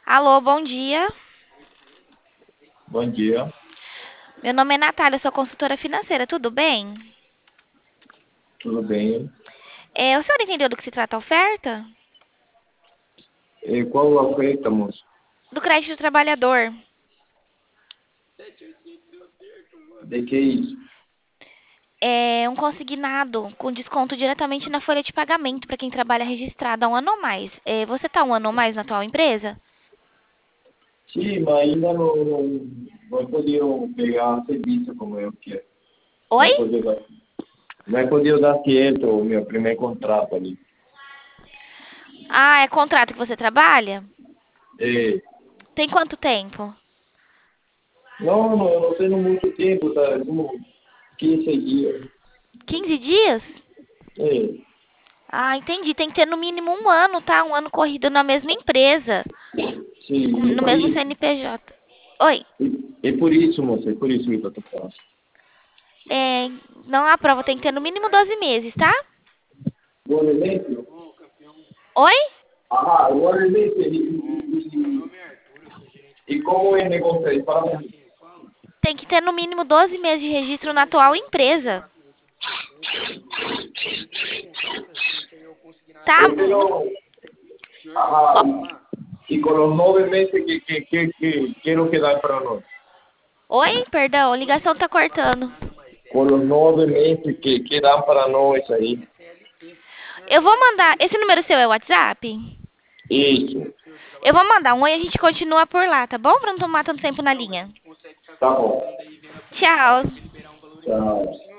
Alô, bom dia. Bom dia, Meu nome é Natália, eu sou consultora financeira, tudo bem? tudo bem? O senhor entendeu do que se trata a oferta? E qual a oferta, moço? Do crédito trabalhador. De que isso? É um consignado com desconto diretamente na folha de pagamento para quem trabalha registrado há um ano ou mais. Você está um ano ou mais na atual empresa? Sim, mas ainda não podiam pegar serviço como eu quero. Oi? Não podia dar, não podia dar certo o meu primeiro contrato ali. Ah, é contrato que você trabalha? E, Tem quanto tempo? não tenho muito tempo, tá? Como 15 dias. 15 dias? E, Ah, entendi. Tem que ter no mínimo um ano, tá? Um ano corrido na mesma empresa, sim, no mesmo CNPJ. Oi? por isso, moço, é por isso que eu estou falando. É, não há prova, tem que ter no mínimo 12 meses, tá? Bom exemplo? Oi? Bom exemplo. E como é negócio aí? Fala pra mim. Tem que ter no mínimo 12 meses de registro na atual empresa. Tá? Eu tenho, y con los 9 meses que es lo que dan para nosotros. Oi? Perdão, a ligação tá cortando. Con los 9 meses que dan para nosotros ahí. Eu vou mandar. Esse número seu é o WhatsApp? Isso, Eu vou mandar um oi e a gente continua por lá, tá bom? Pra não tomar tanto tempo na linha. tá bom. Tchau. Tchau.